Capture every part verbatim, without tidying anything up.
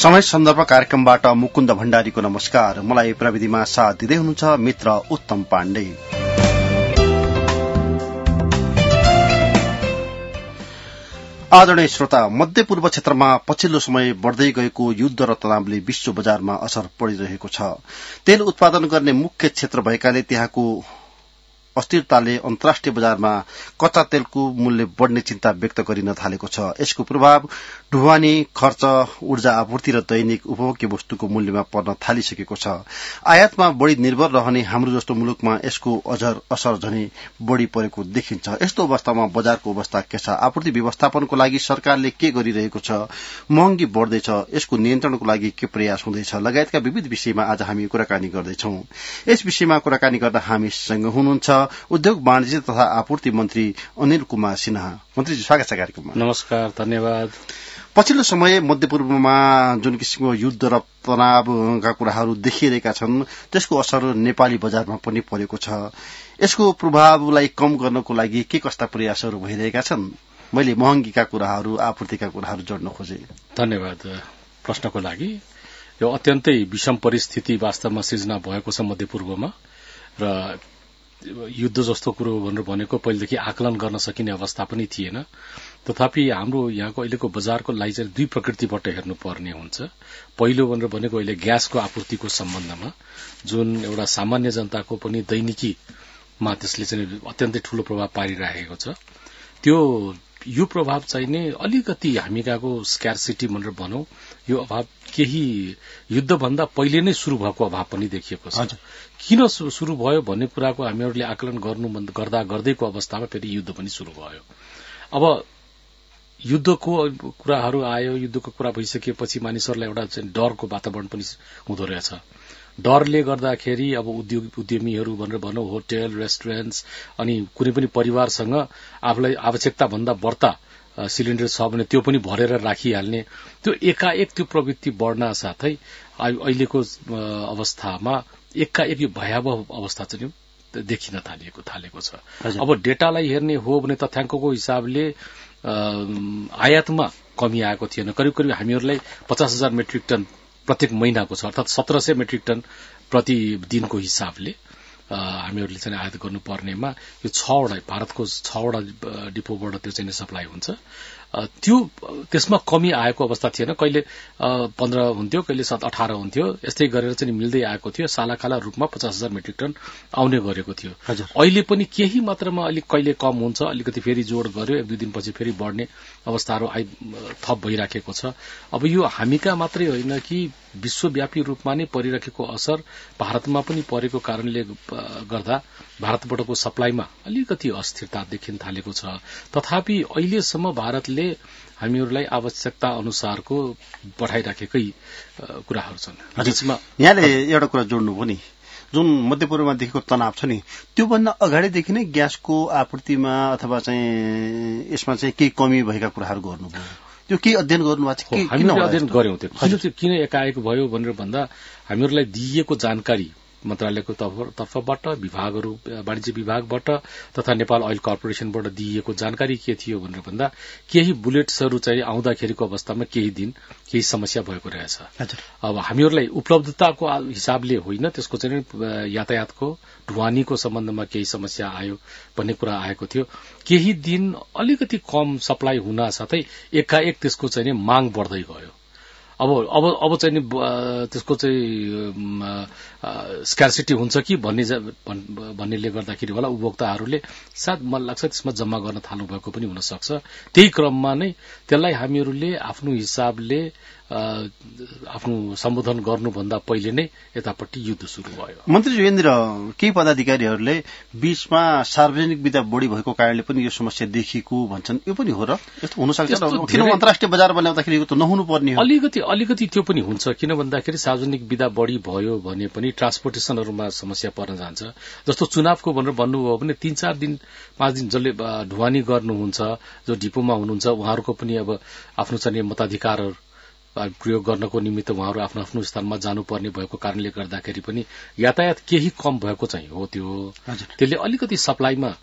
समय सन्दर्भ कार्यक्रमबाट मुकुन्द भण्डारीको नमस्कार। मलाई प्रविधिमा साथ दिँदै हुनुहुन्छ मित्र उत्तम पाण्डे। आदरणीय श्रोता, मध्यपूर्व क्षेत्रमा पछिल्लो समय बढ़दै गएको युद्ध र तनावले विश्व बजारमा असर पड़िरहेको छ। तेल उत्पादन गर्ने मुख्य क्षेत्र भएकाले त्यहाँको अस्थिरताले अन्तर्राष्ट्रिय बजारमा कच्चा तेलको मूल्य बढ़ने चिन्ता व्यक्त गरिन थालेको छ। यसको प्रभाव ढुवानी खर्च, ऊर्जा आपूर्ति र दैनिक उपभोग्य वस्तुको मूल्यमा पर्न थालिसकेको छ। आयातमा बढ़ी निर्भर रहने हाम्रो जस्तो मुलुकमा यसको अझर असर झनै बढ़ी परेको देखिन्छ। यस्तो अवस्थामा बजारको अवस्था के छ? आपूर्ति व्यवस्थापनको लागि सरकारले के गरिरहेको छ? महँगी बढ़दैछ, यसको नियन्त्रणको लागि के प्रयास हुँदैछ? लगायतका विविध विषयमा आज हामी कुराकानी गर्दैछौं। यस विषयमा कुराकानी गर्दा हामीसँग हुनुहुन्छ उद्योग वाणिज्य तथा आपूर्ति मन्त्री अनिल कुमार सिन्हा। मन्त्रीजी, स्वागत छ कार्यक्रममा। नमस्कार, धन्यवाद। पछिल्लो समय मध्यपूर्वमा जुन किसिमको युद्ध र तनावका कुराहरू देखिरहेका छन्, त्यसको असर नेपाली बजारमा पनि परेको छ। यसको प्रभावलाई कम गर्नको लागि के कस्ता प्रयासहरू भइरहेका छन्? मैले महँगीका कुराहरू, आपूर्तिका कुराहरू जोड्न खोजे। धन्यवाद प्रश्नको लागि। यो अत्यन्तै विषम परिस्थिति वास्तवमा सिर्जना भएको छ मध्यपूर्वमा, र युद्ध जस्तो कुरो भनेर भनेको पहिलेदेखि आकलन गर्न सकिने अवस्था पनि थिएन। तथापि हाम्रो यहाँको अहिलेको बजारको लागि चाहिँ दुई प्रकृतिबाट हेर्नुपर्ने हुन्छ। पहिलो भनेर भनेको अहिले ग्यासको आपूर्तिको सम्बन्धमा, जुन एउटा सामान्य जनताको पनि दैनिकीमा त्यसले चाहिँ अत्यन्तै ठूलो प्रभाव पारिरहेको छ। त्यो यो प्रभाव चाहिँ नै अलिकति हामी कहाँको स्क्यार्सिटी भनेर भनौं, यो अभाव केही युद्धभन्दा पहिले नै शुरू भएको अभाव पनि देखिएको छ। किन शुरू भयो भन्ने कुराको हामीहरूले आकलन गर्नु गर्दा गर्दैको अवस्थामा फेरि युद्ध पनि शुरू भयो। अब युद्धको कुराहरू आयो, युद्धको कुरा भइसकेपछि मानिसहरूलाई एउटा चाहिँ डरको वातावरण पनि हुँदो रहेछ। डरले गर्दाखेरि अब उद्योग उद्यमीहरू भनेर भनौं, होटल, रेस्टुरेन्ट्स अनि कुनै पनि परिवारसँग आफूलाई आवश्यकता भन्दा बढ्ता सिलिण्डर छ भने त्यो पनि भरेर राखिहाल्ने, त्यो एकाएक त्यो प्रवृत्ति बढ्न साथै अहिलेको अवस्थामा एकाएक यो भयावह अवस्था चाहिँ देखिन थालिएको थालेको छ। अब डेटालाई हेर्ने हो भने तथ्याङ्कको हिसाबले आयातमा कमी आएको थिएन। करिब करिब हामीहरूलाई पचास हजार मेट्रिक टन प्रत्येक महिनाको छ, अर्थात सत्र सय मेट्रिक टन प्रति दिनको हिसाबले हामीहरूले चाहिँ आयात गर्नुपर्नेमा यो छवटा भारतको छवटा डिपोबाट त्यो चाहिँ सप्लाई हुन्छ। त्यो त्यसमा कमी आएको अवस्था थिएन। कहिले पन्ध्र हुन्थ्यो, कहिले सात अठार हुन्थ्यो, यस्तै गरेर चाहिँ मिल्दै आएको थियो। सालाकाला रूपमा पचास हजार मेट्रिक टन आउने गरेको थियो। अहिले पनि केही मात्रामा अलिक कहिले कम हुन्छ, अलिकति फेरि जोड गर्यो, एक दुई दिनपछि फेरि बढ्ने अवस्थाहरू आइ थप भइराखेको छ। अब यो हामीका मात्रै होइन कि विश्वव्यापी रूपमा नै परिरहेको असर भारतमा पनि परेको कारणले गर्दा भारतबाटको सप्लाईमा अलिकति अस्थिरता देखिन थालेको छ। तथापि अहिलेसम्म भारतले हामीहरूलाई आवश्यकता अनुसारको पठाइराखेकै कुराहरू छन्। बीचमा यहाँले एउटा कुरा जोड्नु पनि, जुन मध्यपूर्वमा देखेको तनाव छ नि, त्योभन्दा अगाडिदेखि नै ग्यासको आपूर्तिमा अथवा चाहिँ यसमा चाहिँ केही कमी भएका कुराहरू गर्नुभयो, त्यो के अध्ययन गर्नुभएको छ? हामीले अध्ययन गर्यौं। त्यो किन किन एकाएक भयो भनेर भन्दा हामीहरूलाई दिइएको जानकारी मन्त्रालयको तर्फबाट, विभागहरू, वाणिज्य विभागबाट तथा नेपाल ऑयल कर्पोरेशनबाट दिइएको जानकारी के थियो भनेर भन्दा केही बुलेट्सहरू चाहिँ आउँदाखेरिको अवस्थामा केही दिन केही समस्या भएको रहेछ। अब हामीहरूलाई उपलब्धताको हिसाबले होइन, त्यसको चाहिँ यातायातको ढुवानीको सम्बन्धमा केही समस्या आयो भन्ने कुरा आएको थियो। केही दिन अलिकति कम सप्लाई हुन साथै एकाएक त्यसको चाहिँ माग बढ्दै गयो। अब अब अब चाहिँ त्यसको चाहिँ स्क्यार्सिटी हुन्छ कि भन्ने भन्नेले गर्दाखेरि होला उपभोक्ताहरूले सायद मलाई लाग्छ त्यसमा जम्मा गर्न थाल्नु भएको पनि हुन सक्छ। त्यही क्रममा नै त्यसलाई हामीहरूले आफ्नो हिसाबले आफ्नो सम्बोधन गर्नुभन्दा पहिले नै यतापट्टि युद्ध शुरू भयो। मन्त्री युगेन्द्र, केही पदाधिकारीहरूले बीचमा सार्वजनिक विदा बढ़ी भएको कारणले पनि यो समस्या देखिएको भन्छन्, यो पनि हो र? यस्तो हुन सक्छ? किन अन्तर्राष्ट्रिय बजार बनाउँदाखेरि यो त नहुनु पर्ने हो? अलिकति अलिकति त्यो पनि हुन्छ। किन भन्दाखेरि सार्वजनिक विदा बढ़ी भयो भने पनि ट्रान्सपोर्टेशनहरूमा समस्या पर्न जान्छ। जस्तो चुनावको भनेर भन्नुभयो भने तीन चार दिन पाँच दिन जसले ढुवानी गर्नुहुन्छ, जो डिपोमा हुनुहुन्छ, उहाँहरूको पनि अब आफ्नो चाहिँ मताधिकारहरू प्रयोग गर्नको निमित्त उहाँहरू आफ्नो आफ्नो स्थानमा जानुपर्ने भएको कारणले गर्दाखेरि पनि यातायात केही कम भएको चाहिँ हो। त्यो त्यसले अलिकति सप्लाईमा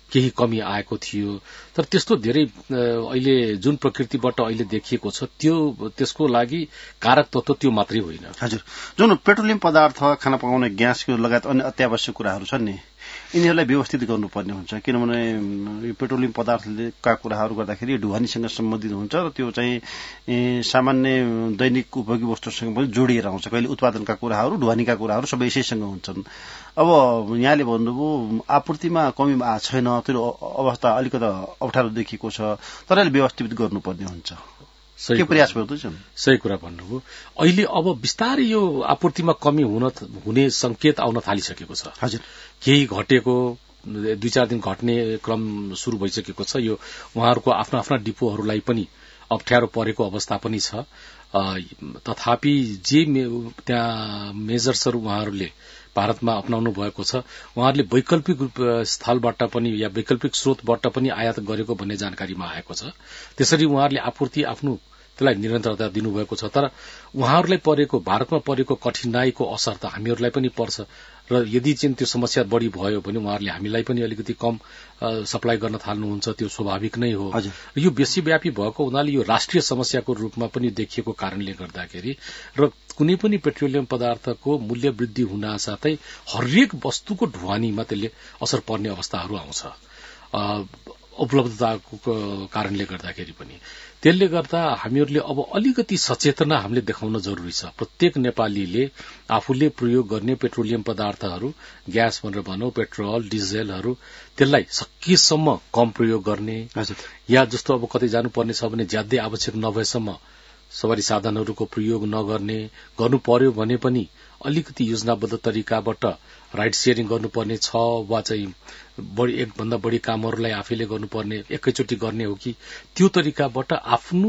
केही कमी आएको थियो। तर त्यस्तो धेरै अहिले जुन प्रकृतिबाट अहिले देखिएको छ त्यो त्यसको लागि कारक तत्व त्यो मात्रै होइन। हजुर, जुन पेट्रोलियम पदार्थ, खाना पकाउने ग्यासको लगायत अन्य अत्यावश्यक कुराहरू छन् नि, यिनीहरूलाई व्यवस्थित गर्नुपर्ने हुन्छ। किनभने यो पेट्रोलियम पदार्थका कुराहरू गर्दाखेरि ढुवानीसँग सम्बन्धित हुन्छ र त्यो चाहिँ सामान्य दैनिक उपयोगी वस्तुसँग पनि जोडिएर आउँछ। कहिले उत्पादनका कुराहरू, ढुवानीका कुराहरू सबै यसैसँग हुन्छन्। अब यहाँले भन्नुभयो आपूर्तिमा कमी आएको छैन, त्यो अवस्था अलिकति अप्ठ्यारो देखिएको छ, तर यसले व्यवस्थित गर्नुपर्ने हुन्छ। के प्रयास गर्दैछन्? सही कुरा भन्नुभयो। अहिले अब बिस्तारै यो आपूर्तिमा कमी हुन हुने संकेत आउन थालिसकेको छ। हजुर, केही घटेको, दुई चार दिन घट्ने क्रम शुरू भइसकेको छ। यो उहाँहरूको आफ्ना आफ्ना डिपोहरूलाई पनि अप्ठ्यारो परेको अवस्था पनि छ। तथापि जे त्यहाँ मेजर्सहरू उहाँहरूले भारतमा अपनाउनु भएको छ, उहाँहरूले वैकल्पिक स्थलबाट पनि या वैकल्पिक स्रोतबाट पनि आयात गरेको भन्ने जानकारीमा आएको छ। त्यसरी उहाँहरूले आपूर्ति आफ्नो त्यसलाई निरन्तरता दिनुभएको छ। तर उहाँहरूलाई परेको, भारतमा परेको कठिनाईको असर त हामीहरूलाई पनि पर्छ र यदि चाहिँ त्यो समस्या बढ़ी भयो भने उहाँहरूले हामीलाई पनि अलिकति कम सप्लाई गर्न थाल्नुहुन्छ, त्यो स्वाभाविक नै हो। यो विश्वव्यापी भएको हुनाले यो राष्ट्रिय समस्याको रूपमा पनि देखिएको कारणले गर्दाखेरि र कुनै पनि पेट्रोलियम पदार्थको मूल्य वृद्धि हुनासाथै हरेक वस्तुको ढुवानीमा त्यसले असर पर्ने अवस्थाहरू आउँछ उपलब्धताको कारणले गर्दाखेरि पनि। त्यसले गर्दा हामीहरूले अब अलिकति सचेतना हामीले देखाउन जरुरी छ। प्रत्येक नेपालीले आफूले प्रयोग गर्ने पेट्रोलियम पदार्थहरू, ग्यास भनेर भनौं, पेट्रोल, डिजेलहरू, त्यसलाई सकेसम्म कम प्रयोग गर्ने, या जस्तो अब कतै जानुपर्ने छ भने ज्यादै आवश्यक नभएसम्म सवारी साधनहरूको प्रयोग नगर्ने, गर्नु पर्यो भने पनि अलिकति योजनाबद्ध तरिकाबाट राइड सेयरिङ गर्नुपर्ने छ, वा चाहिँ बढी एकभन्दा बढी कामहरूलाई आफैले गर्नुपर्ने, एकैचोटि गर्ने हो कि त्यो तरिकाबाट आफ्नो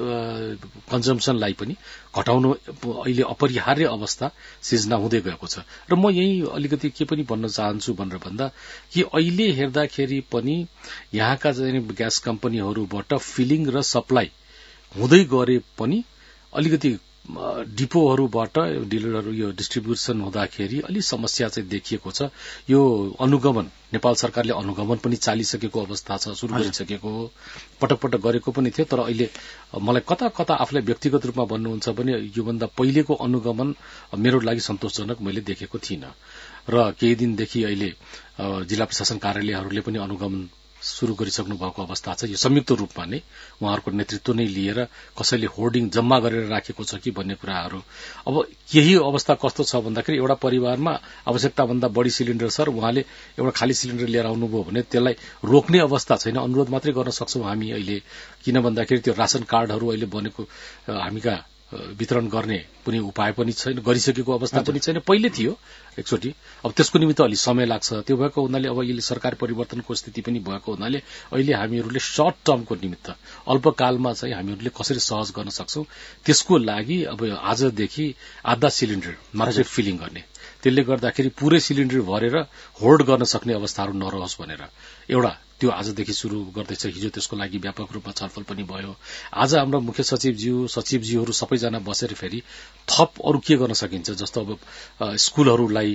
कन्जम्पसनलाई पनि घटाउनु अहिले अपरिहार्य अवस्था सिर्जना हुँदै गएको छ। र म यही अलिकति के पनि भन्न चाहन्छु भनेर भन्दा कि अहिले हेर्दाखेरि पनि यहाँका चाहिँ ग्यास कम्पनीहरूबाट फिलिङ र सप्लाई हुँदै गरे पनि अलिकति डिपोहरूबाट डिलरहरू यो डिस्ट्रिब्युसन हुँदाखेरि अलि समस्या चाहिँ देखिएको छ। यो अनुगमन नेपाल सरकारले अनुगमन पनि चालिसकेको अवस्था छ, सुरु गरिसकेको हो, पटक पटक गरेको पनि थियो। तर अहिले मलाई कता कता आफूलाई व्यक्तिगत रूपमा भन्नुहुन्छ भने योभन्दा पहिलेको अनुगमन मेरो लागि सन्तोषजनक मैले देखेको थिइनँ र केही दिनदेखि अहिले जिल्ला प्रशासन कार्यालयहरूले पनि अनुगमन शुरू गरिसक्नु भएको अवस्था छ। यो संयुक्त रूपमा नै उहाँहरूको नेतृत्व नै लिएर कसैले होर्डिङ जम्मा गरेर राखेको छ कि भन्ने कुराहरू। अब यही अवस्था कस्तो छ भन्दाखेरि एउटा परिवारमा आवश्यकता भन्दा बढी सिलिन्डर छ र उहाँले एउटा खाली सिलिन्डर लिएर आउनुभयो भने त्यसलाई रोक्ने अवस्था छैन, अनुरोध मात्रै गर्न सक्छौं हामी अहिले। किन भन्दाखेरि त्यो राशन कार्डहरू अहिले बनेको हामीका वितरण गर्ने कुनै उपाय पनि छैन, गरिसकेको अवस्था पनि छैन। पहिले थियो एकचोटि, अब त्यसको निमित्त अलि समय लाग्छ। त्यो भएको हुनाले अब अहिले सरकार परिवर्तनको स्थिति पनि भएको हुनाले अहिले हामीहरूले सर्ट टर्मको निमित्त अल्पकालमा चाहिँ हामीहरूले कसरी सहज गर्न सक्छौं त्यसको लागि अब आजदेखि आधा सिलिन्डर मात्रै फिलिङ गर्ने, त्यसले गर्दाखेरि पूरै सिलिन्डर भरेर होल्ड गर्न सक्ने अवस्थाहरू नरहोस् भनेर एउटा त्यो आजदेखि शुरू गर्दैछ। हिजो त्यसको लागि व्यापक रूपमा छलफल पनि भयो। आज हाम्रो मुख्य सचिवज्यू सचिवज्यूहरू सबैजना बसेर फेरि थप अरू के गर्न सकिन्छ, जस्तो अब स्कूलहरूलाई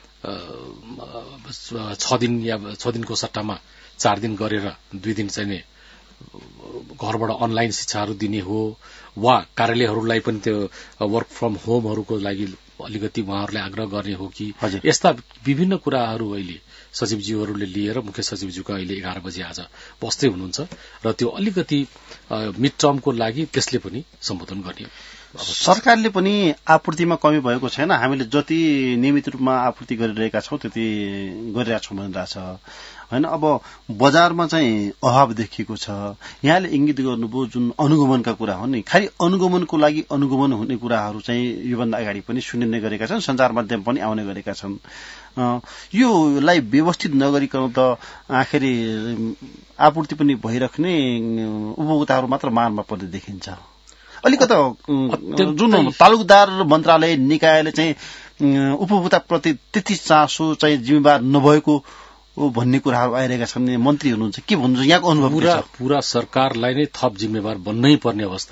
छ दिन या छ दिनको सट्टामा चार दिन गरेर दुई दिन चाहिँ घरबाट अनलाइन शिक्षाहरू दिने हो, वा कार्यालयहरूलाई पनि त्यो वर्क फ्रम होमहरूको लागि अलिकति उहाँहरूलाई आग्रह गर्ने हो कि, यस्ता विभिन्न कुराहरू अहिले सचिवज्यूहरूले लिएर मुख्य सचिवज्यूका अहिले एघार बजे आज बस्दै हुनुहुन्छ र त्यो अलिकति मिड टर्मको लागि त्यसले पनि सम्बोधन गर्ने। सरकारले पनि आपूर्तिमा कमी भएको छैन, हामीले जति नियमित रूपमा आपूर्ति गरिरहेका छौं त्यति गरिरहेका छौं भनिरहेछ हैन। अब बजारमा चाहिँ अभाव देखिएको छ। यहाँले इंगित गर्नुभयो जुन अनुगमनका कुरा हो नि, खाली अनुगमनको लागि अनुगमन हुने कुराहरू चाहिँ योभन्दा अगाडि पनि सुनिने गरेका छन्, सञ्चार माध्यम पनि आउने गरेका छन्। योलाई व्यवस्थित नगरिकन त आखिरी आपूर्ति पनि भइराख्ने उपभोक्ताहरू मात्र मारमा पर्ने देखिन्छ। अलिकता जुन तालुकदार मन्त्रालय निकायले चाहिँ उपभोक्ता प्रति त्यति चासो चाहिँ जिम्मेवार नभएको भन्ने कुराहरू आइरहेका छन्। मन्त्री हुनुहुन्छ, के भन्नुहुन्छ यहाँको अनुभव? पूरा पूरा सरकारलाई नै थप जिम्मेवार बन्नै पर्ने अवस्था छ।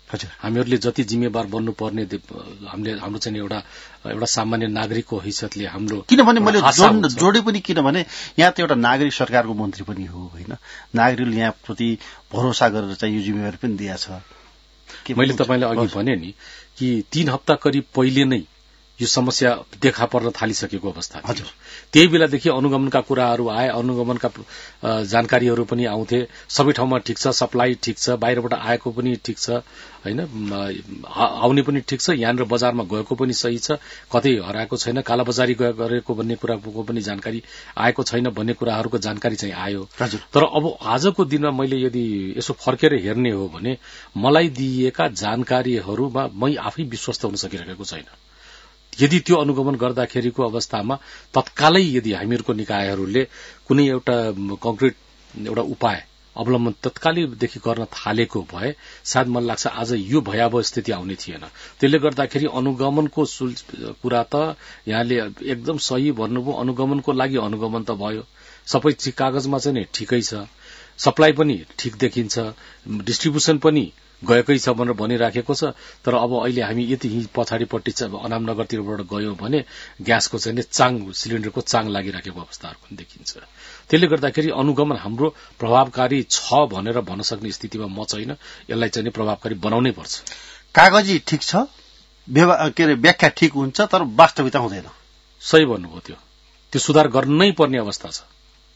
हामीहरूले जति जिम्मेवार बन्नुपर्ने हामीले हाम्रो चाहिँ एउटा एउटा सामान्य नागरिकको हैसियतले हाम्रो किनभने मैले जोडे पनि किनभने यहाँ त एउटा नागरिक सरकारको मन्त्री पनि हो होइन नागरिकले यहाँ प्रति भरोसा गरेर चाहिँ यो जिम्मेवारी पनि दिएको छ। मैले तपाईलाई अघि भने नि कि तीन हप्ता करिब पहिले नै यो समस्या देखा पर्न थालिसकेको अवस्था थियो। त्यही बेलादेखि अनुगमनका कुराहरू आए, अनुगमनका जानकारीहरू पनि आउँथे, सबै ठाउँमा ठिक छ, सप्लाई ठिक छ, बाहिरबाट आएको पनि ठिक छ हैन, आउने पनि ठिक छ, यहाँनिर बजारमा गएको पनि सही छ, कतै हराएको छैन, कालाबजारी गरेको भन्ने कुराको पनि जानकारी आएको छैन भन्ने कुराहरूको जानकारी चाहिँ आयो। तर अब आजको दिनमा मैले यदि यसो फर्केर हेर्ने हो भने मलाई दिइएका जानकारीहरूमा मै आफै विश्वस्त हुन सकिरहेको छैन। यदि त्यो अनुगमन गर्दाखेरिको अवस्थामा तत्कालै यदि हामीहरूको निकायहरूले कुनै एउटा कंक्रिट एउटा उपाय अवलम्बन तत्कालैदेखि गर्न थालेको भए सायद मलाई लाग्छ आज यो भयावह स्थिति आउने थिएन। त्यसले गर्दाखेरि अनुगमनको कुरा त यहाँले एकदम सही भन्नुभयो, अनुगमनको लागि अनुगमन त भयो, सबै कागजमा चाहिँ नि ठिकै छ, सप्लाई पनि ठिक देखिन्छ, डिस्ट्रिब्युसन पनि गएकै छ भनेर भनिराखेको छ। तर अब अहिले हामी यति पछाडिपट्टि अनाम नगरतिरबाट गयौं भने ग्यासको चाहिँ चाङ सिलिण्डरको चाङ लागिराखेको अवस्थाहरू पनि देखिन्छ। त्यसले गर्दाखेरि अनुगमन हाम्रो प्रभावकारी छ भनेर भन्न सक्ने स्थितिमा म छैन। यसलाई चाहिँ प्रभावकारी बनाउनै पर्छ। कागजी ठिक छ, के अरे व्याख्या ठिक हुन्छ, तर वास्तविकता हुँदैन। सही भन्नुभयो, त्यो त्यो सुधार गर्नै पर्ने अवस्था छ।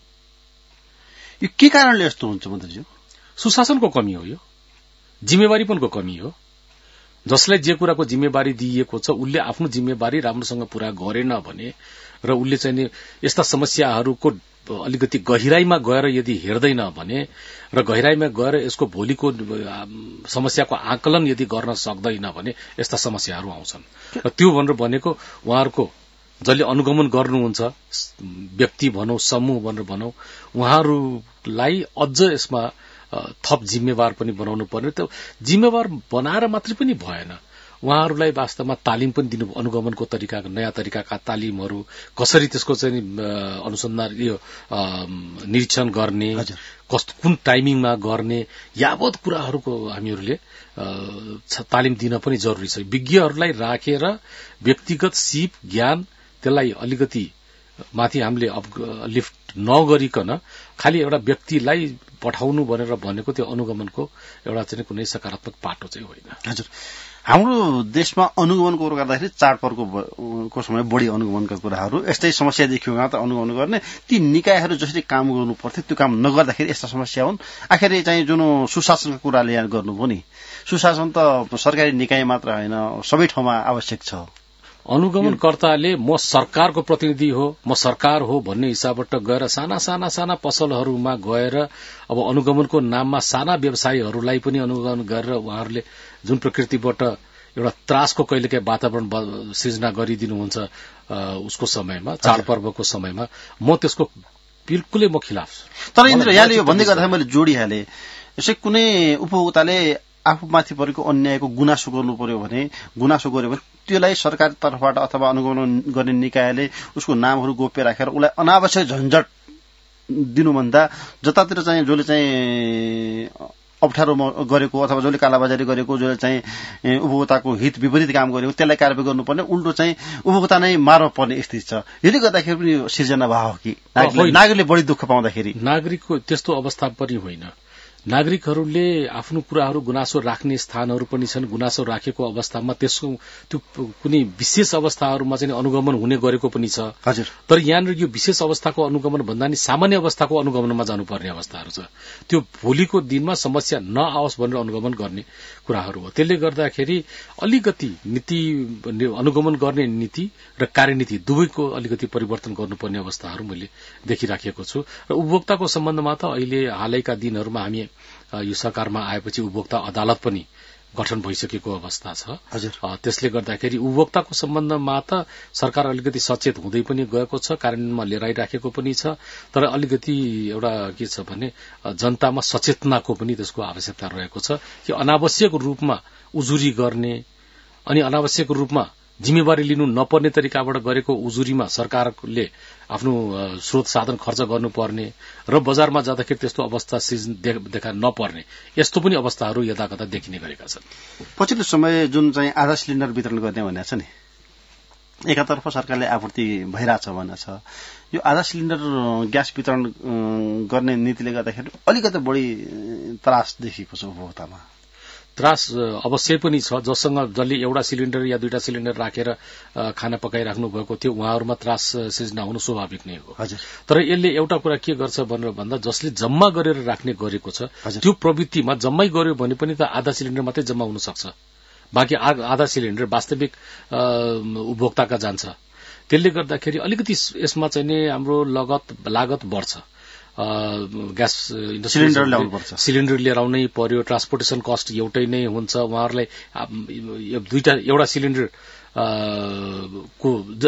यो के कारणले यस्तो हुन्छ मन्त्रीज्यू? सुशासनको कमी हो, यो जिम्मेवारी पनको कमी हो। जसलाई जे कुराको जिम्मेवारी दिइएको छ उसले आफ्नो जिम्मेवारी राम्रोसँग पूरा गरेन भने र उसले चाहिँ यस्ता समस्याहरूको अलिकति गहिराईमा गएर यदि हेर्दैन भने र गहिराईमा गएर यसको भोलिको समस्याको आकलन यदि गर्न सक्दैन भने यस्ता समस्याहरू आउँछन्। र त्यो भनेर भनेको उहाँहरूको जसले अनुगमन गर्नुहुन्छ, व्यक्ति भनौं समूह भनेर भनौं, उहाँहरूलाई अझ यसमा थप जिम्मेवार पनि बनाउनु पर्ने। त्यो जिम्मेवार बनाएर मात्रै पनि भएन, उहाँहरूलाई वास्तवमा तालिम पनि दिनु, अनुगमनको तरिका, नयाँ तरिकाका तालिमहरू कसरी त्यसको चाहिँ अनुसन्धान यो निरीक्षण गर्ने, कस्तो कुन टाइमिङमा गर्ने, यावत कुराहरूको हामीहरूले तालिम दिन पनि जरुरी छ। विज्ञहरूलाई राखेर व्यक्तिगत सिप ज्ञान त्यसलाई अलिकति माथि हामीले लिफ्ट नगरिकन खालि एउटा व्यक्तिलाई पठाउनु भनेर भनेको त्यो अनुगमनको एउटा चाहिँ कुनै सकारात्मक पाटो चाहिँ होइन। हजुर, हाम्रो देशमा अनुगमनको कुरा गर्दाखेरि चाडपर्वको समय बढी अनुगमनका कुराहरू, यस्तै समस्या देखियो त अनुगमन गर्ने, ती निकायहरू जसरी काम गर्नु पर्थ्यो त्यो काम नगर्दाखेरि यस्ता समस्या हुन्। आखिर चाहिँ जुन सुशासनको कुराले यहाँ गर्नुभयो नि, सुशासन त सरकारी निकाय मात्र होइन, सबै ठाउँमा आवश्यक छ। अनुगमनकर्ताले म सरकारको प्रतिनिधि हो, म सरकार हो भन्ने हिसाबबाट गएर साना साना साना पसलहरूमा गएर अब अनुगमनको नाममा साना व्यवसायीहरूलाई पनि अनुगमन गरेर उहाँहरूले जुन प्रकृतिबाट एउटा त्रासको कहिलेकाहीँ वातावरण सृजना गरिदिनुहुन्छ उसको समयमा, चाडपर्वको समयमा, म त्यसको बिल्कुलै म खिलाफ छु। तर इन्द्र यहाँले यो भन्दै गर्दा मैले जोडिहालेँ, यसै कुनै उपभोक्ताले आफूमाथि परेको अन्यायको गुनासो गर्नु पर्यो भने, गुनासो गर्यो भने त्यसलाई सरकार तर्फबाट अथवा अनुगमन गर्ने निकायले उसको नामहरू गोप्य राखेर उसलाई अनावश्यक झन्झट दिनुभन्दा जतातिर चाहिँ जसले चाहिँ अप्ठ्यारो गरेको अथवा जसले कालाबजारी गरेको, जसले चाहिँ उपभोक्ताको हित विपरीत काम गरेको त्यसलाई कारबाही गर्नुपर्ने, उल्टो चाहिँ उपभोक्ता नै मार्न पर्ने स्थिति छ। यसले गर्दाखेरि पनि सिर्जना भयो कि नागरिकले बढी दुःख पाउँदाखेरि? नागरिकको त्यस्तो अवस्था पनि होइन। नागरिकहरूले आफ्नो कुराहरू गुनासो राख्ने स्थानहरू पनि छन्। गुनासो राखेको अवस्थामा त्यसको त्यो कुनै विशेष अवस्थाहरूमा चाहिँ अनुगमन हुने गरेको पनि छ। हजुर, तर यहाँनिर यो विशेष अवस्थाको अनुगमन भन्दा नि सामान्य अवस्थाको अनुगमनमा जानुपर्ने अवस्थाहरू छ। त्यो भोलिको दिनमा समस्या नआओस् भनेर अनुगमन गर्ने कुराहरू हो। त्यसले गर्दाखेरि अलिकति नीति, अनुगमन गर्ने नीति र कार्यनीति दुवैको अलिकति परिवर्तन गर्नुपर्ने अवस्थाहरू मैले देखिराखेको छु। र उपभोक्ताको सम्बन्धमा त अहिले हालैका दिनहरूमा हामी यो सरकारमा आएपछि उपभोक्ता अदालत पनि गठन भइसकेको अवस्था छ। हजुर, त्यसले गर्दाखेरि उपभोक्ताको सम्बन्धमा त सरकार अलिकति सचेत हुँदै पनि गएको छ, कार्यान्वयनमा लिएर आइराखेको पनि छ। तर अलिकति एउटा के छ भने जनतामा सचेतनाको पनि त्यसको आवश्यकता रहेको छ कि अनावश्यक रूपमा उजुरी गर्ने अनि अनावश्यक रूपमा जिम्मेवारी लिनु नपर्ने तरिकाबाट गरेको उजुरीमा सरकारले आफ्नो स्रोत साधन खर्च गर्नुपर्ने र बजारमा जाँदाखेरि त्यस्तो अवस्था सिजन देखा नपर्ने यस्तो पनि अवस्थाहरू यदाकदा देखिने गरेका छन्। पछिल्लो समय जुन चाहिँ आधा सिलिन्डर वितरण गर्ने भनेको छ नि, एकातर्फ सरकारले आपूर्ति भइरहेछ भनेको छ, यो आधा सिलिन्डर ग्यास वितरण गर्ने नीतिले गर्दाखेरि अलिकति बढी त्रास देखिएको छ उपभोक्तामा। त्रास अवश्य पनि छ। जससँग जसले एउटा सिलिन्डर या दुईटा सिलिन्डर राखेर खाना पकाइराख्नु भएको थियो उहाँहरूमा त्रास सिर्जना हुनु स्वाभाविक नै हो। हजुर। तर यसले एउटा कुरा के गर्छ भनेर भन्दा जसले जम्मा गरेर राख्ने गरेको छ त्यो प्रवृत्तिमा जम्मै गर्यो भने पनि त आधा सिलिन्डर मात्रै जम्मा हुन सक्छ, बाँकी आधा सिलिन्डर वास्तविक उपभोक्ताका जान्छ। त्यसले गर्दाखेरि अलिकति यसमा चाहिँ नि हाम्रो लगत लागत बढ्छ। ग्यास सिलिन्डर ल्याउनु पर्छ, सिलिन्डर लिएर आउनै पर्यो, ट्रान्सपोर्टेसन कस्ट एउटै नै हुन्छ। उहाँहरूलाई दुईटा एउटा सिलिन्डर को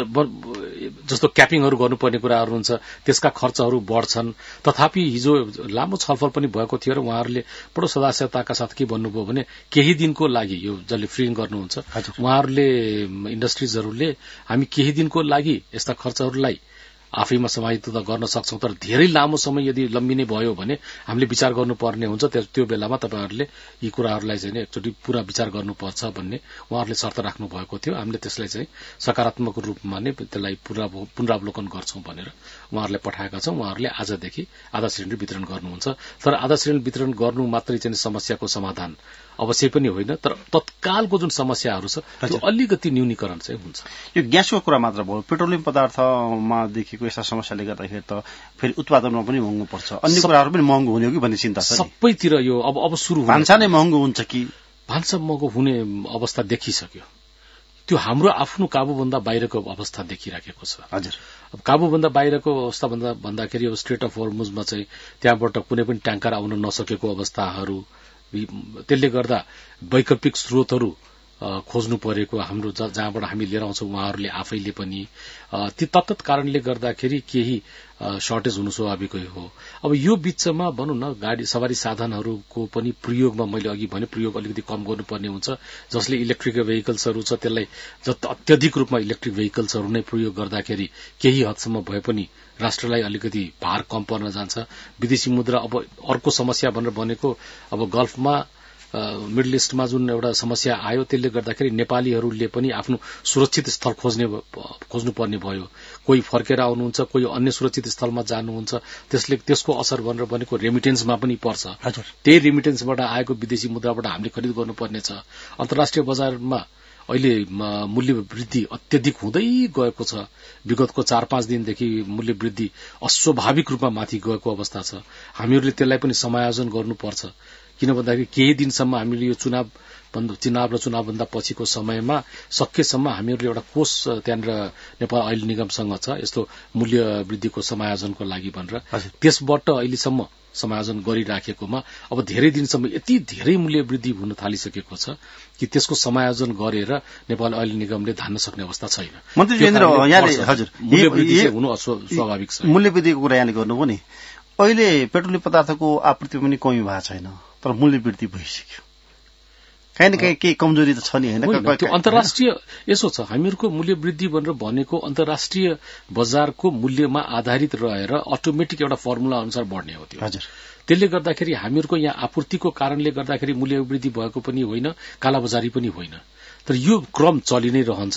जस्तो क्यापिङहरू गर्नुपर्ने कुराहरू हुन्छ, त्यसका खर्चहरू बढ्छन्। तथापि हिजो लामो छलफल पनि भएको थियो र उहाँहरूले बडो सदास्यताका साथ के भन्नुभयो भने केही दिनको लागि यो जसले फ्रिङ गर्नुहुन्छ उहाँहरूले इन्डस्ट्रिजहरूले हामी केही दिनको लागि यस्ता खर्चहरूलाई आफैमा समाहित गर्न सक्छौं, तर धेरै लामो समय यदि लम्बिने भयो भने हामीले विचार गर्नुपर्ने हुन्छ। त्यो बेलामा तपाईहरुले यी कुराहरूलाई चाहिँ एकचोटि पूरा विचार गर्नुपर्छ भन्ने उहाँहरूले शर्त राख्नु भएको थियो। हामीले त्यसलाई चाहिँ सकारात्मक रूपमा नै त्यसलाई पुनरावलोकन गर्छौं भनेर उहाँहरूले पठाएका छौं। उहाँहरूले आजदेखि आधा सिलिन्डर वितरण गर्नुहुन्छ। तर आधा सिलिन्डर वितरण गर्नु मात्रै चाहिँ समस्याको समाधान अवश्य पनि होइन, तर तत्कालको जुन समस्याहरू छ त्यो अलिकति न्यूनीकरण चाहिँ हुन्छ। यो ग्यासको कुरा मात्र भयो, पेट्रोलियम पदार्थमा देखिएको यस्ता समस्याले गर्दाखेरि त फेरि उत्पादनमा पनि महँगो पर्छ, अन्य कुराहरू पनि महँगो हुने हो कि भन्ने चिन्ता छ। सबैतिर यो अब अब सुरु भान्सा नै महँगो हुन्छ कि भान्सा महँगो हुने अवस्था देखिसक्यो। त्यो हाम्रो आफ्नो काबुभन्दा बाहिरको अवस्था देखिराखेको छ। हजुर, अब काबुभन्दा बाहिरको अवस्था भन्दा भन्दाखेरि अब स्ट्रेट अफ हर्मुजमा चाहिँ त्यहाँबाट कुनै पनि ट्याङ्कर आउन नसकेको अवस्थाहरू, त्यसले गर्दा वैकल्पिक स्रोतहरू खोज्नु परेको हाम्रो जहाँबाट हामी लिएर आउँछौं उहाँहरूले आफैले पनि ती तत्त कारणले गर्दाखेरि केही सर्टेज हुनु स्वाभाविकै हो। अब यो बीचमा भनौं न गाडी सवारी साधनहरूको पनि प्रयोगमा मैले अघि भने प्रयोग अलिकति कम गर्नुपर्ने हुन्छ। जसले इलेक्ट्रिक भेहिकल्सहरू छ त्यसलाई जति अत्यधिक रूपमा इलेक्ट्रिक भेहिकल्सहरू नै प्रयोग गर्दाखेरि केही हदसम्म भए पनि राष्ट्रलाई अलिकति भार कम पर्न जान्छ। विदेशी मुद्रा अब अर्को समस्या भनेर भनेको अब गल्फमा मिडल इस्टमा जुन एउटा समस्या आयो त्यसले गर्दाखेरि नेपालीहरूले पनि आफ्नो सुरक्षित स्थल खोज्ने खोज्नुपर्ने भयो। कोही फर्केर आउनुहुन्छ, कोही अन्य सुरक्षित स्थलमा जानुहुन्छ। त्यसले त्यसको असर भनेर भनेको रेमिटेन्समा पनि पर्छ। त्यही रेमिटेन्सबाट आएको विदेशी मुद्राबाट हामीले खरिद गर्नुपर्ने छ। अन्तर्राष्ट्रिय बजारमा अहिले मूल्य वृद्धि अत्यधिक हुँदै गएको छ। विगतको चार पाँच दिनदेखि मूल्य वृद्धि अस्वाभाविक रूपमा माथि गएको अवस्था छ। हामीहरूले त्यसलाई पनि समायोजन गर्नुपर्छ। किन भन्दाखेरि केही दिनसम्म हामीले यो चुनाव चुनाव र चुनावभन्दा पछिको समयमा सकेसम्म हामीहरूले एउटा कोष त्यहाँनिर नेपाल अयल निगमसँग छ यस्तो मूल्य वृद्धिको समायोजनको लागि भनेर, त्यसबाट अहिलेसम्म समायोजन गरिराखेकोमा अब धेरै दिनसम्म यति धेरै मूल्य वृद्धि हुन थालिसकेको छ कि त्यसको समायोजन गरेर नेपाल अयल निगमले धान्न सक्ने अवस्था छैन। मन्त्री हजुर, मूल्य वृद्धि हुनु स्वाभाविक छ। मूल्य वृद्धिको कुरा यहाँले गर्नुभयो नि, अहिले पेट्रोलियम पदार्थको आपूर्ति पनि कमी भएको छैन, तर मूल्य वृद्धि भइसक्यो। काहीँ न काहीँ केही कमजोरी त छ नि होइन। त्यो अन्तर्राष्ट्रिय यसो छ, हामीहरूको मूल्य वृद्धि भनेर भनेको अन्तर्राष्ट्रिय बजारको मूल्यमा आधारित रहेर अटोमेटिक एउटा फर्मुला अनुसार बढ्ने हो त्यो। हजुर, त्यसले गर्दाखेरि हामीहरूको यहाँ आपूर्तिको कारणले गर्दाखेरि मूल्य वृद्धि भएको पनि होइन, कालाबजारी पनि होइन। तर यो क्रम चलि नै रहन्छ।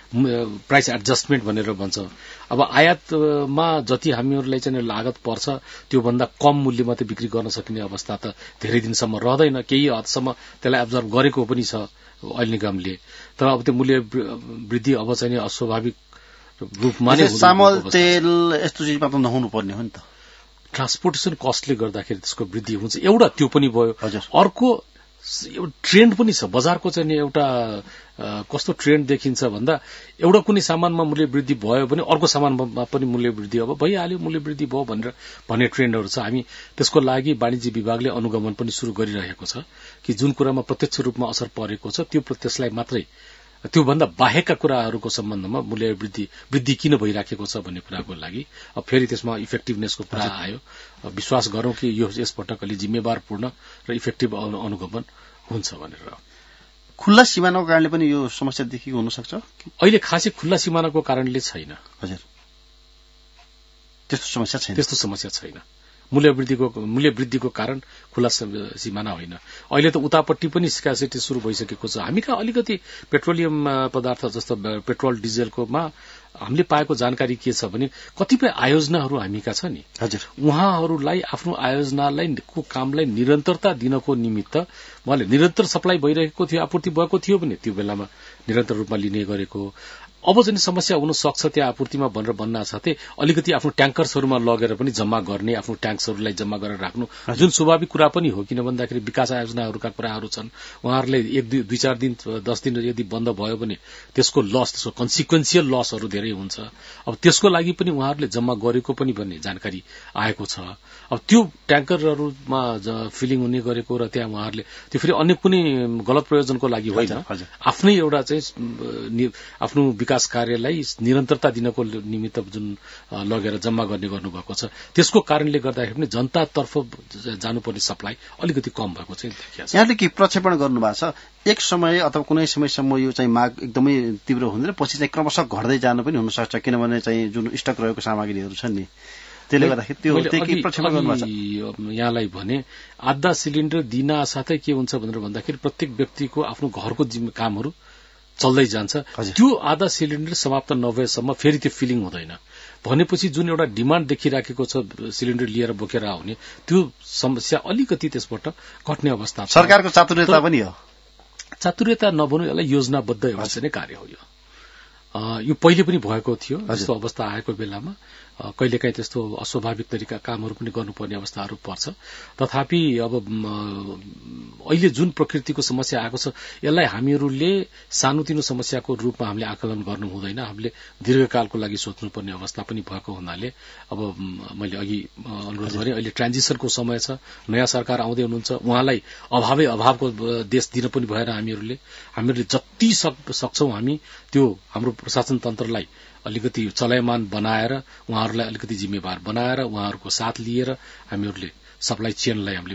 प्राइस एडजस्टमेन्ट भनेर भन्छ। अब आयातमा जति हामीहरूलाई चाहिँ लागत पर्छ त्यो भन्दा कम मूल्यमा त बिक्री गर्न सकिने अवस्था त धेरै दिनसम्म रहँदैन। केही हदसम्म त्यसलाई अब्जर्भ गरेको पनि छ अयल निगमले। तर अब त्यो मूल्य वृद्धि अब चाहिँ अस्वाभाविक रूपमा नै चामल तेल यस्तो चिजमा त नहुनु पर्ने हो नि त। ट्रान्सपोर्टेसन कस्टले गर्दाखेरि त्यसको वृद्धि हुन्छ एउटा, त्यो पनि भयो। अर्को ट्रेन्ड पनि छ बजारको चाहिँ एउटा कस्तो ट्रेन्ड देखिन्छ भन्दा एउटा कुनै सामानमा मूल्य वृद्धि भयो भने अर्को सामानमा पनि मूल्य वृद्धि अब भइहाल्यो, मूल्य वृद्धि भयो भनेर भन्ने ट्रेन्डहरू छ। हामी त्यसको लागि वाणिज्य विभागले अनुगमन पनि शुरू गरिरहेको छ कि जुन कुरामा प्रत्यक्ष रूपमा असर परेको छ त्यो त्यसलाई मात्रै, त्यो भन्दा बाहेकका कुराहरूको सम्बन्धमा मूल्य वृद्धि वृद्धि किन भइराखेको छ भन्ने कुराको लागि अब फेरि त्यसमा इफेक्टिभनेसको कुरा आयो। विश्वास गरौं कि यो यसपटक अलि जिम्मेवारपूर्ण र इफेक्टिभ अनुगमन हुन्छ भनेर। खुल्ला सीमानाको कारणले पनि यो समस्या देखिएको हुन सक्छ। अहिले खासै खुल्ला सीमानाको कारणले छैन। हजुर, त्यस्तो समस्या छैन त्यस्तो समस्या छैन। मूल्य वृद्धिको मूल्य वृद्धिको कारण खुला सिमाना होइन। अहिले त उतापट्टि पनि स्कार्सिटी शुरू भइसकेको छ। हामी कहाँ अलिकति पेट्रोलियम पदार्थ जस्तो पेट्रोल डिजेलकोमा हामीले पाएको जानकारी के छ भने कतिपय आयोजनाहरू हामी कहाँ छ नि, हजुर, उहाँहरूलाई आफ्नो आयोजनालाई को कामलाई निरन्तरता दिनको निमित्त उहाँले निरन्तर सप्लाई भइरहेको थियो, आपूर्ति भएको थियो भने त्यो बेलामा निरन्तर रूपमा लिने गरेको। अब चाहिँ समस्या हुन सक्छ त्यहाँ आपूर्तिमा भनेर भन्न साथै अलिकति आफ्नो ट्याङ्कर्सहरूमा लगेर पनि जम्मा गर्ने, आफ्नो ट्याङ्क्सहरूलाई जम्मा गरेर राख्नु, जुन स्वाभाविक कुरा पनि हो। किन भन्दाखेरि विकास आयोजनाहरूका कुराहरू छन्, उहाँहरूले एक दुई दुई चार दिन दस दिन यदि बन्द भयो भने त्यसको लस, त्यसको कन्सिक्वेन्सियल लसहरू धेरै हुन्छ। अब त्यसको लागि पनि उहाँहरूले जम्मा गरेको पनि भन्ने जानकारी आएको छ। अब त्यो ट्याङ्करहरूमा फिलिङ हुने गरेको र त्यहाँ उहाँहरूले त्यो फेरि अन्य कुनै गलत प्रयोजनको लागि होइन, आफ्नै एउटा चाहिँ आफ्नो विकास कार्यलाई निरन्तरता दिनको निमित्त जुन लगेर जम्मा गर्ने गर्नुभएको छ, त्यसको कारणले गर्दाखेरि पनि जनतातर्फ जानुपर्ने सप्लाई अलिकति कम भएको चाहिँ देखिएको छ। यहाँले के प्रक्षेपण गर्नुभएको छ, एक समय अथवा कुनै समयसम्म यो चाहिँ माग एकदमै तीव्र हुँदैन, पछि चाहिँ क्रमशः घट्दै जानु पनि हुन सक्छ, किनभने चाहिँ जुन स्टक रहेको सामग्रीहरू छन् नि, त्यसले गर्दाखेरि त्यो के प्रक्षेपण गर्नुभएको छ। यहाँलाई भने आधा सिलिन्डर दिन साथै के हुन्छ भनेर भन्दाखेरि प्रत्येक व्यक्तिको आफ्नो घरको कामहरू चल्दै जान्छ। त्यो आधा सिलिन्डर समाप्त नभएसम्म फेरि त्यो फिलिङ हुँदैन भनेपछि जुन एउटा डिमान्ड देखिराखेको छ सिलिन्डर लिएर बोकेर आउने, त्यो समस्या अलिकति त्यसबाट घट्ने अवस्था छ। सरकारको चातुर्यता पनि हो, चातुर्यता नभनु यसलाई योजनाबद्ध एउटा चाहिँ कार्य हो। यो यो पहिले पनि भएको थियो, यस्तो अवस्था आएको बेलामा कहिलेकाहीँ त्यस्तो अस्वाभाविक तरिका कामहरू पनि गर्नुपर्ने अवस्थाहरू पर्छ। तथापि अब अहिले जुन प्रकृतिको समस्या आएको छ यसलाई हामीहरूले सानोतिनो समस्याको रूपमा हामीले आकलन गर्नु हुँदैन, हामीले दीर्घकालको लागि सोच्नुपर्ने अवस्था पनि भएको हुनाले अब मैले अघि अनुरोध गरेँ, अहिले ट्रान्जिसनको समय छ, नयाँ सरकार आउँदै हुनुहुन्छ, उहाँलाई अभावै अभावको देश दिन पनि भएर हामीहरूले हामीहरूले जति सक्छौं हामी त्यो हाम्रो प्रशासन तन्त्रलाई अलिकति चलायमान बनाएर उहाँहरूलाई अलिकति जिम्मेवार बनाएर उहाँहरूको साथ लिएर हामीहरूले सप्लाई चेनलाई हामीले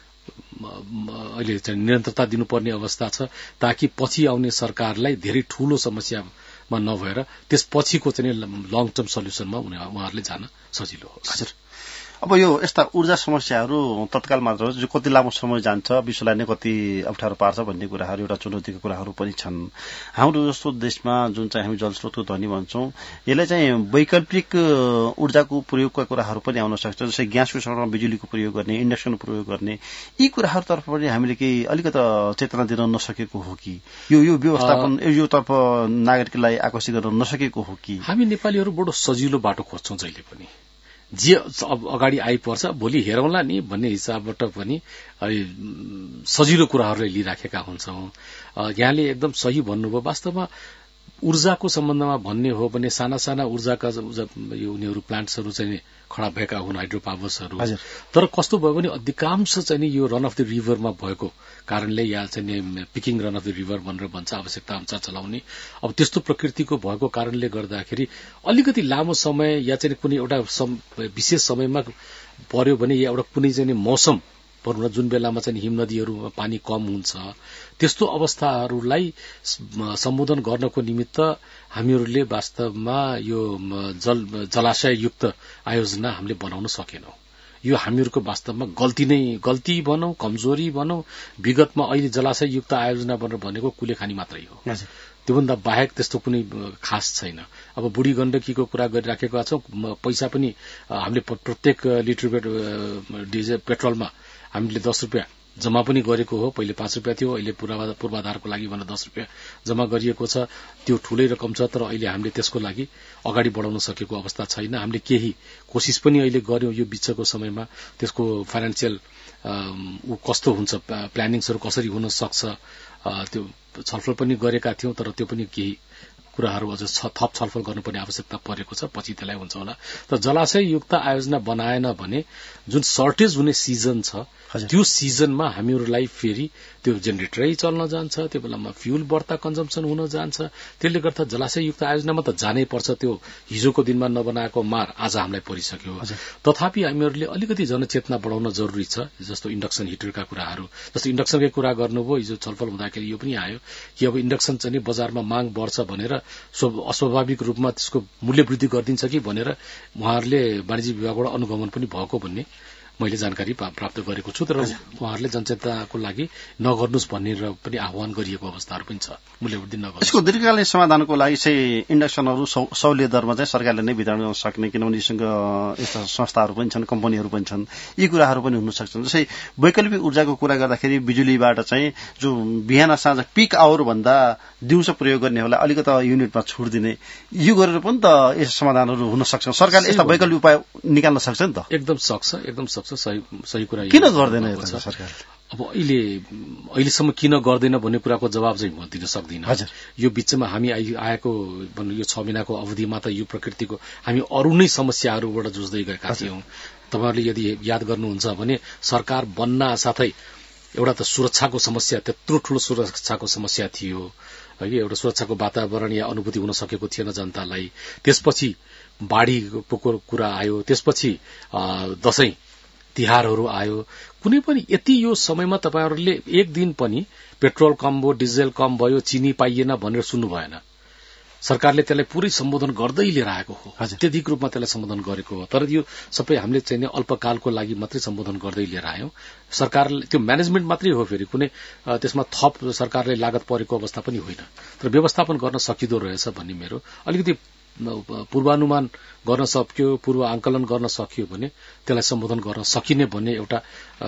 अहिले चाहिँ निरन्तरता दिनुपर्ने अवस्था छ, ताकि पछि आउने सरकारलाई धेरै ठूलो समस्यामा नभएर त्यसपछिको चाहिँ लङ टर्म सल्युसनमा उहाँहरूले जान सजिलो होस्। हजुर, अब यो यस्ता ऊर्जा समस्याहरू तत्काल मात्र हो, जो कति लामो समय जान्छ, विश्वलाई नै कति अप्ठ्यारो पार्छ भन्ने कुराहरू एउटा चुनौतीको कुराहरू पनि छन्। हाम्रो जस्तो देशमा जुन चाहिँ हामी जलस्रोतको धनी भन्छौं, यसलाई चाहिँ वैकल्पिक ऊर्जाको प्रयोगका कुराहरू पनि आउन सक्छ, जस्तै ग्यासको सङ्कटमा बिजुलीको प्रयोग गर्ने, इन्डक्सन प्रयोग गर्ने, यी कुराहरूतर्फ पनि हामीले केही अलिकति चेतना दिन नसकेको हो कि यो यो व्यवस्थापन यो तर्फ नागरिकलाई आकर्षित गर्न नसकेको हो कि? हामी नेपालीहरू बडो सजिलो बाटो खोज्छौं, जहिले पनि जे अब अगाडि आइपर्छ भोलि हेरौँला नि भन्ने हिसाबबाट पनि सजिलो कुराहरूलाई लिइराखेका हुन्छौं। यहाँले एकदम सही भन्नुभयो। वास्तवमा ऊर्जाको सम्बन्धमा भन्ने हो भने साना साना ऊर्जाका यो उनीहरू प्लान्ट्सहरू चाहिँ खडा भएका हुन्, हाइड्रो पावर्सहरू, तर कस्तो भयो भने अधिकांश चाहिँ यो रन अफ द रिभरमा भएको कारणले या चाहिँ peaking run of the river भनेर भन्छ, आवश्यकता अनुसार चलाउने, अब त्यस्तो प्रकृतिको भएको कारणले गर्दाखेरि अलिकति लामो समय या चाहिँ कुनै एउटा विशेष समयमा पर्यो भने या एउटा कुनै चाहिँ मौसम भनौँ न जुन बेलामा चाहिँ हिम नदीहरूमा पानी कम हुन्छ, त्यस्तो अवस्थाहरूलाई सम्बोधन गर्नको निमित्त हामीहरूले वास्तवमा यो जल जलाशययुक्त आयोजना हामीले बनाउन सकेनौं। यो हामीहरूको वास्तवमा गल्ती नै गल्ती भनौं, कमजोरी भनौं। विगतमा अहिले जलाशययुक्त आयोजना भनेर भनेको कुलेखानी मात्रै हो, त्योभन्दा बाहेक त्यस्तो कुनै खास छैन। अब बुढी गण्डकीको कुरा गरिराखेका छौं, पैसा पनि हामीले प्रत्येक लिटर डिजेल पेट्रोलमा हामीले दस रुपियाँ जम्मा पनि गरेको हो। पहिले पाँच रुपियाँ थियो, अहिले पूर्वाधारको लागि भनेर दस रुपियाँ जम्मा गरिएको छ। त्यो ठूलै रकम छ, तर अहिले हामीले त्यसको लागि अगाडि बढाउन सकेको अवस्था छैन। हामीले केही कोशिश पनि अहिले गर्यौं यो बिचको समयमा, त्यसको फाइनान्सियल उ कस्तो हुन्छ, प्लानिङ्सहरू कसरी हुन सक्छ त्यो छलफल पनि गरेका थियौं, तर त्यो पनि केही कुराहरू अझ थप छलफल गर्नुपर्ने आवश्यकता परेको छ, पछि त्यसलाई हुन्छ होला। तर जलाशययुक्त आयोजना बनाएन भने जुन सर्टेज हुने सिजन छ त्यो सिजनमा हामीहरूलाई फेरि त्यो जेनेरेटरै चल्न जान्छ, त्यो बेलामा फ्युल बढ्ता कन्जम्पसन हुन जान्छ। त्यसले गर्दा जलाशययुक्त आयोजनामा त जानै पर्छ, त्यो हिजोको दिनमा नबनाएको मार आज हामीलाई परिसक्यो। तथापि हामीहरूले अलिकति जनचेतना बढाउन जरुरी छ, जस्तो इन्डक्सन हिटरका कुराहरू, जस्तो इन्डक्सनकै कुरा गर्नुभयो, हिजो छलफल हुँदाखेरि यो पनि आयो कि अब इन्डक्सन चाहिँ बजारमा माग बढ्छ भनेर अस्वाभाविक रूपमा त्यसको मूल्य वृद्धि गरिदिन्छ कि भनेर उहाँहरूले वाणिज्य विभागबाट अनुगमन पनि भएको भन्ने मैले जानकारी प्राप्त गरेको छु। तर उहाँहरूले जनचेतनाको लागि नगर्नुहोस् भनेर पनि आह्वान गरिएको अवस्थाहरू पनि छ। मूल्य वृद्धि नगर्नु यसको दीर्घकालीन समाधानको लागि चाहिँ इन्डक्सनहरू सौलियत दरमा चाहिँ सरकारले नै वितरण गर्न सक्ने, किनभने यसँग यस्ता संस्थाहरू पनि छन्, कम्पनीहरू पनि छन्, यी कुराहरू पनि हुन सक्छन्। जस्तै वैकल्पिक ऊर्जाको कुरा गर्दाखेरि बिजुलीबाट चाहिँ जो बिहान साँझ पिक आवर भन्दा दिउँसो प्रयोग गर्नेहरूलाई अलिकति युनिटमा छुट दिने, यो गरेर पनि त यस समाधानहरू हुन सक्छ। सरकारले यस्ता वैकल्पिक उपाय निकाल्न सक्छ नि त। एकदम सक्छ, एकदम सक्छ। सही सही कुरा। किन गर्दैन सरकार? अब अहिले अहिलेसम्म किन गर्दैन भन्ने कुराको जवाब चाहिँ म दिन सक्दिनँ। यो बीचमा हामी आएको यो छ महिनाको अवधिमा त यो प्रकृतिको हामी अरू नै समस्याहरूबाट जुझ्दै गएका थियौं। तपाईहरुले यदि याद गर्नुहुन्छ भने सरकार बन्न साथै एउटा त सुरक्षाको समस्या, त्यत्रो ठूलो सुरक्षाको समस्या थियो है, एउटा सुरक्षाको वातावरण या अनुभूति हुन सकेको थिएन जनतालाई। त्यसपछि बाढीको कुरा आयो, त्यसपछि दशैं तिहारहरू आयो। कुनै पनि यति यो समयमा तपाईहरुले एक दिन पनि पेट्रोल कम भयो, डिजेल कम भयो, चिनी पाइएन भनेर सुन्नु भएन। सरकारले त्यसलाई पुरै सम्बोधन गर्दै लिएर आएको हो, अत्यधिक रूपमा त्यसलाई सम्बोधन गरेको हो। तर यो सबै हामीले चाहिँ अल्पकालको लागि मात्रै सम्बोधन गर्दै लिएर आयौं। सरकारले त्यो म्यानेजमेन्ट मात्रै हो, फेरि कुनै त्यसमा थप सरकारले लागत परेको अवस्था पनि होइन। तर व्यवस्थापन गर्न सकिदो रहेछ भन्ने मेरो अलिकति पूर्वानुमान गर्न सक्यो, पूर्व आंकलन गर्न सकियो भने त्यसलाई सम्बोधन गर्न सकिने भन्ने एउटा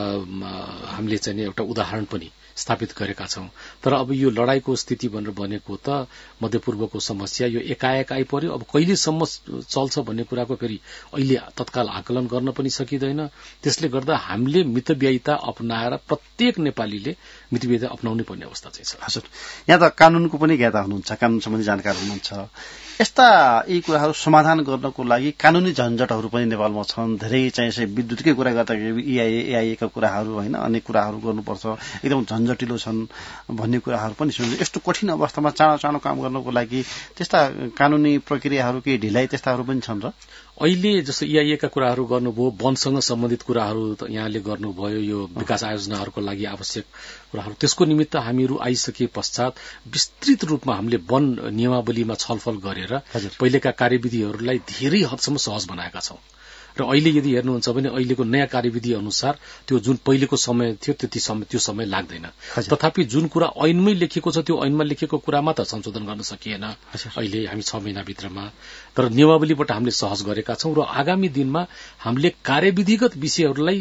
हामीले चाहिँ एउटा उदाहरण पनि स्थापित गरेका छौं। तर अब यो लडाईको स्थिति भनेर भनेको त मध्यपूर्वको समस्या यो एकाएक आइपर्यो। अब कहिलेसम्म चल्छ भन्ने कुराको फेरि अहिले तत्काल आकलन गर्न पनि सकिँदैन। त्यसले गर्दा हामीले मितव्ययिता अपनाएर प्रत्येक नेपालीले मितव्ययिता अपनाउनै पर्ने अवस्था चाहिँ छ। हजुर, यहाँ त कानूनको पनि ज्ञाता हुनुहुन्छ, कानून सम्बन्धी जानकार हुनुहुन्छ। यस्ता यी कुराहरू समाधान गर्नको लागि कानूनी झन्झटहरू पनि नेपालमा छन्। धेरै चाहिँ विद्युतकै कुरा गर्दाखेरि इआईए एआईएका कुराहरू होइन, अनेक कुराहरू गर्नुपर्छ, एकदम झन्झटिलो छन् भन्ने कुराहरू पनि सुन्छ। यस्तो कठिन अवस्थामा चाँडो चाँडो काम गर्नको लागि त्यस्ता कानूनी प्रक्रियाहरू केही ढिलाइ त्यस्ताहरू पनि छन् र? अहिले जस्तो इआईएका कुराहरू गर्नुभयो, वनसँग सम्बन्धित कुराहरू यहाँले गर्नुभयो, यो विकास आयोजनाहरूको लागि आवश्यक कुराहरू, त्यसको निमित्त हामीहरू आइसके पश्चात विस्तृत रूपमा हामीले वन नियमावलीमा छलफल गरेर पहिलेका कार्यविधिहरूलाई धेरै हदसम्म सहज बनाएका छौं। र अहिले यदि हेर्नुहुन्छ भने अहिलेको नयाँ कार्यविधि अनुसार त्यो जुन पहिलेको समय थियो त्यति समय त्यो समय लाग्दैन। तथापि जुन कुरा ऐनमै लेखिएको छ त्यो ऐनमा लेखिएको कुरामा त संशोधन गर्न सकिएन अहिले हामी छ महिनाभित्रमा। तर नियमावलीबाट हामीले सहज गरेका छौं र आगामी दिनमा हामीले कार्यविधिगत विषयहरूलाई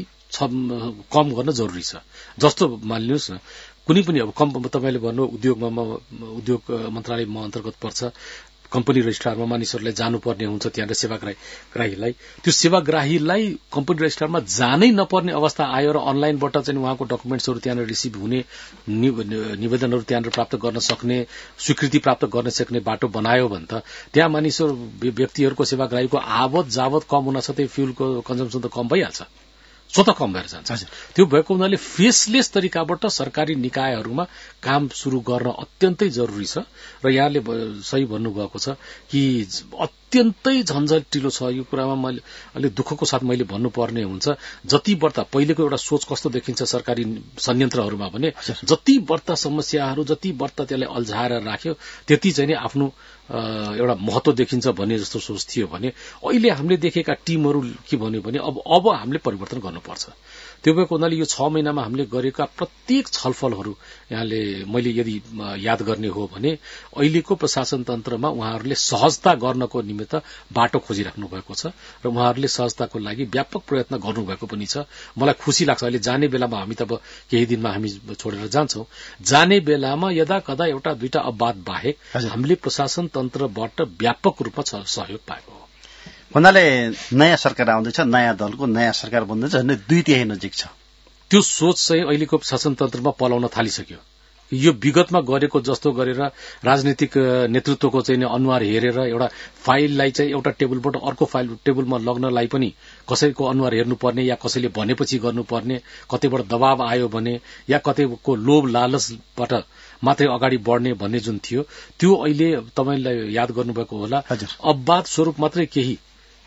कम गर्न जरुरी छ। जस्तो मानिलिनुहोस् न, कुनै पनि अब कम तपाईले भन्नु उद्योगमा उद्योग मन्त्रालय म अन्तर्गत पर्छ, कम्पनी रजिस्ट्रारमा मानिसहरूलाई जानुपर्ने हुन्छ, त्यहाँ सेवाग्राहीलाई त्यो सेवाग्राहीलाई कम्पनी रजिस्ट्रारमा जानै नपर्ने अवस्था आयो र अनलाइनबाट चाहिँ उहाँको डकुमेन्ट्सहरू त्यहाँ रिसिभ हुने, निवेदनहरू त्यहाँ प्राप्त गर्न सक्ने, स्वीकृति प्राप्त गर्न सक्ने बाटो बनायो भने त त्यहाँ मानिसहरू व्यक्तिहरूको सेवाग्राहीको आवत जावत कम हुन साथै फ्युलको कन्जम्सन त कम भइहाल्छ, स्वतः कम भएर जान्छ। त्यो भएको हुनाले फेसलेस तरिकाबाट सरकारी निकायहरूमा काम शुरू गर्न अत्यन्तै जरुरी छ। र यहाँले सही भन्नुभएको छ कि अत्यन्तै झन्झटिलो छ यो कुरामा। मैले अलि दुःखको साथ मैले भन्नुपर्ने हुन्छ, जति बढ्ता पहिलेको एउटा सोच कस्तो देखिन्छ सरकारी संयन्त्रहरूमा भने जति बढ्ता समस्याहरू, जति बढ्ता त्यसलाई अल्झाएर राख्यो त्यति चाहिँ नि आफ्नो एउटा महत्व देखिन्छ भन्ने जस्तो सोच थियो भने अहिले हामीले देखेका टिमहरू के भन्यो भने अब अब हामीले परिवर्तन गर्नुपर्छ। त्यो भएको हुनाले यो छ महिनामा हामीले गरेका प्रत्येक छलफलहरू यहाँले मैले यदि याद गर्ने हो भने अहिलेको प्रशासन तन्त्रमा उहाँहरूले सहजता गर्नको निमित्त बाटो खोजिराख्नु भएको छ र उहाँहरूले सहजताको लागि व्यापक प्रयत्न गर्नुभएको पनि छ। मलाई खुशी लाग्छ। अहिले जाने बेलामा हामी त अब केही दिनमा हामी छोडेर जान्छौं, जाने बेलामा यदा कदा एउटा दुईटा अपवाद बाहेक हामीले प्रशासन तन्त्रबाट व्यापक रूपमा सहयोग पाएको हो। भन्नाले नयाँ सरकार आउँदैछ, नयाँ दलको नयाँ सरकार बन्दैछ, झन्डै दुई तिहाई नजिक छ। त्यो सोच चाहिँ अहिलेको शासन तन्त्रमा पलाउन थालिसक्यो। यो विगतमा गरेको जस्तो गरेर राजनीतिक नेतृत्वको चाहिँ अनुहार हेरेर एउटा फाइललाई चाहिँ एउटा टेबलबाट अर्को फाइल टेबलमा लग्नलाई पनि कसैको अनुहार हेर्नुपर्ने या कसैले भनेपछि गर्नुपर्ने, कतैबाट दबाव आयो भने या कतैको लोभ लालचबाट मात्रै अगाडि बढ्ने भन्ने जुन थियो त्यो अहिले तपाईलाई याद गर्नुभएको होला, अपवाद स्वरूप मात्रै केही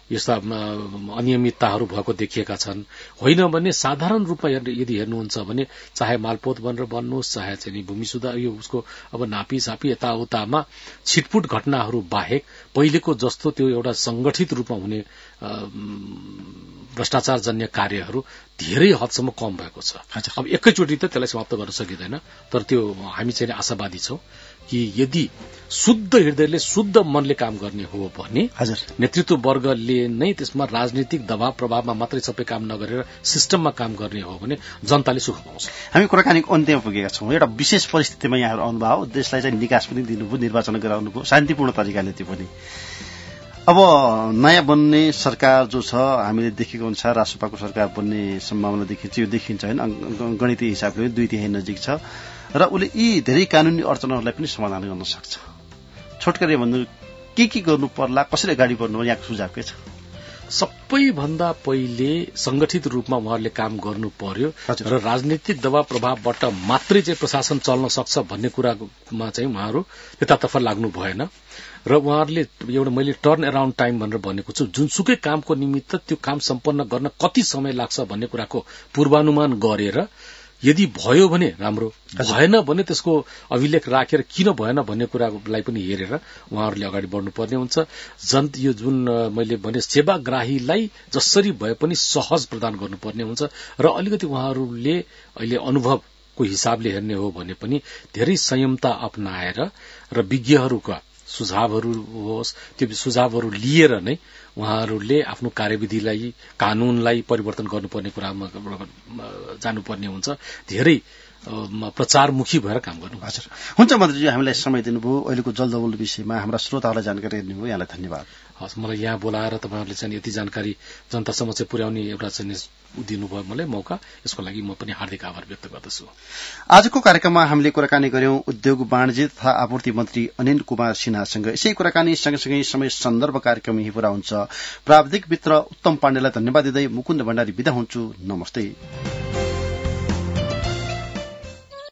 यस्ता अनियमितताहरू भएको देखिएका छन्। होइन भने साधारण रूपमा यदि हेर्नुहुन्छ भने चाहे मालपोत भनेर भन्नुहोस्, चाहे चाहिँ भूमि सुधार यो उसको अब नापी सापी यताउतामा छिटपुट घटनाहरू बाहेक पहिलेको जस्तो त्यो एउटा संगठित रूपमा हुने भ्रष्टाचारजन्य कार्यहरू धेरै हदसम्म कम भएको छ। अब एकैचोटि त त्यसलाई समाप्त गर्न सकिँदैन, तर त्यो हामी चाहिँ आशावादी छौं कि यदि शुद्ध हृदयले शुद्ध मनले काम गर्ने हो भने नेतृत्व वर्गले नै त्यसमा राजनीतिक दबाव प्रभावमा मात्रै सबै काम नगरेर सिस्टममा काम गर्ने हो भने जनताले सुख पाउँछ। हामी कुराकानीको अन्त्यमा पुगेका छौं। एउटा विशेष परिस्थितिमा यहाँहरू आउनुभयो, देशलाई चाहिँ निकास पनि दिनुभयो, निर्वाचन गराउनुभयो शान्तिपूर्ण तरिकाले। त्यो पनि अब नयाँ बन्ने सरकार जो छ, हामीले देखेको अनुसार राष्ट्रपाको सरकार बन्ने सम्भावना देखिन्छ, यो देखिन्छ होइन, गणितीय हिसाबले दुई तिहाई नजिक छ र उसले यी धेरै कानूनी अडचनहरूलाई पनि समाधान गर्न सक्छ। छोटकरी भन्नु के के गर्नु पर्ला, कसरी अगाडि बढ्नु, यहाँको सुझाव के छ? सबैभन्दा पहिले संगठित रूपमा उहाँहरूले काम गर्नु पर्यो र राजनीतिक दबाव प्रभावबाट मात्रै चाहिँ प्रशासन चल्न सक्छ भन्ने कुरामा चाहिँ उहाँहरू त्यतातर्फ लाग्नु भएन र उहाँहरूले एउटा मैले टर्न अराउन्ड टाइम भनेर भनेको छु, जुनसुकै कामको निमित्त त्यो काम सम्पन्न गर्न कति समय लाग्छ भन्ने कुराको पूर्वानुमान गरेर यदि भयो भने राम्रो, भएन भने त्यसको अभिलेख राखेर किन भएन भन्ने कुरालाई पनि हेरेर उहाँहरूले अगाडि बढ्नुपर्ने हुन्छ। जन यो जुन मैले भने सेवाग्राहीलाई जसरी भए पनि सहज प्रदान गर्नुपर्ने हुन्छ र अलिकति उहाँहरूले अहिले अनुभवको हिसाबले हेर्ने हो भने पनि धेरै संयमता अपनाएर र विज्ञहरूका सुझावहरू होस्, त्यो सुझावहरू लिएर नै उहाँहरूले आफ्नो कार्यविधिलाई कानूनलाई परिवर्तन गर्नुपर्ने कुरामा जानुपर्ने हुन्छ। धेरै प्रचारमुखी भएर काम गर्नु। हजुर, हुन्छ मन्त्रीजी, हामीलाई समय दिनुभयो, अहिलेको जलदौल विषयमा हाम्रा श्रोताहरूलाई जानकारी दिनुभयो, यहाँलाई धन्यवाद। हस्, मलाई यहाँ बोलाएर तपाईँहरूले चाहिँ यति जानकारी जनतासम्म चाहिँ पुर्याउने एउटा चाहिँ दिनुभयो मलाई मौका, यसको लागि म पनि हार्दिक आभार व्यक्त गर्दछु। आजको कार्यक्रममा हामीले कुराकानी गर्यौं उद्योग वाणिज्य तथा आपूर्ति मन्त्री अनिल कुमार सिन्हासँग। यसै कुराकानी सँगसँगै समय सन्दर्भ कार्यक्रम यही पूरा हुन्छ। प्राविधिक मित्र उत्तम पाण्डेलाई धन्यवाद दिँदै मुकुन्द भण्डारी बिदा हुन्छु। नमस्ते।